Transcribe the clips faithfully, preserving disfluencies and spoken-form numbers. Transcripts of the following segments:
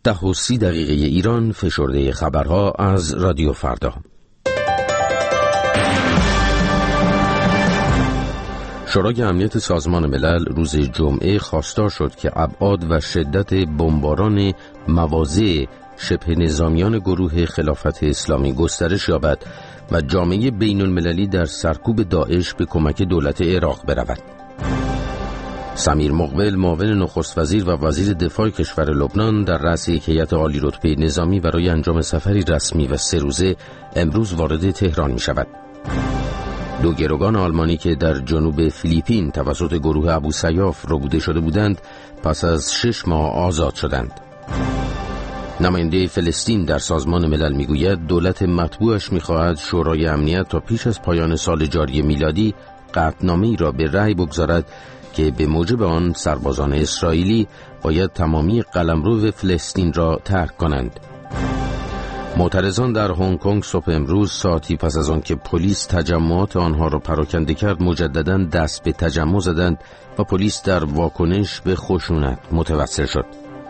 ده و سی دقیقه ایران، فشرده خبرها از رادیو فردا. شورای امنیت سازمان ملل روز جمعه خواستار شد که ابعاد و شدت بمباران مواضع شبه نظامیان گروه خلافت اسلامی گسترش یابد و جامعه بین المللی در سرکوب داعش به کمک دولت عراق برود. سمیر مقبل، معاون نخست وزیر و وزیر دفاع کشور لبنان، در رأس یک هیئت عالی رتبه نظامی برای انجام سفری رسمی و سه روزه امروز وارد تهران می شود. دو گروگان آلمانی که در جنوب فیلیپین توسط گروه ابوسیاف ربوده شده بودند پس از شش ماه آزاد شدند. نماینده فلسطین در سازمان ملل میگوید دولت مطبوعش میخواهد شورای امنیت تا پیش از پایان سال جاری میلادی قطعنامه‌ای را به رأی بگذارد که به موجب آن سربازان اسرائیلی باید تمامی قلمرو فلسطین را ترک کنند. معترضان در هنگ کنگ صبح امروز ساعتی پس از آن که پلیس تجمعات آنها را پراکنده کرد مجدداً دست به تجمع زدند و پلیس در واکنش به خشونت متوسل شد.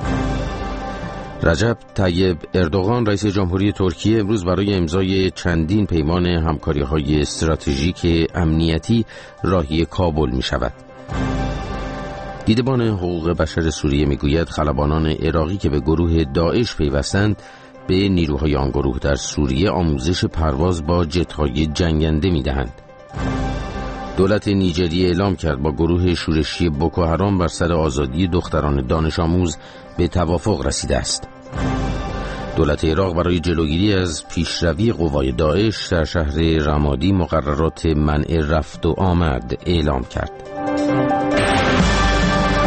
رجب طیب اردوغان رئیس جمهوری ترکیه امروز برای امضای چندین پیمان همکاری‌های استراتژیک امنیتی راهی کابل می شود. دیدبان حقوق بشر سوریه میگوید خلبانان عراقی که به گروه داعش پیوستند به نیروهای آن گروه در سوریه آموزش پرواز با جت‌های جنگنده میدهند. دولت نیجریه اعلام کرد با گروه شورشی بوکو حرام بر سر آزادی دختران دانش آموز به توافق رسیده است. دولت عراق برای جلوگیری از پیشروی قوای داعش در شهر رمادی مقررات منع رفت و آمد اعلام کرد.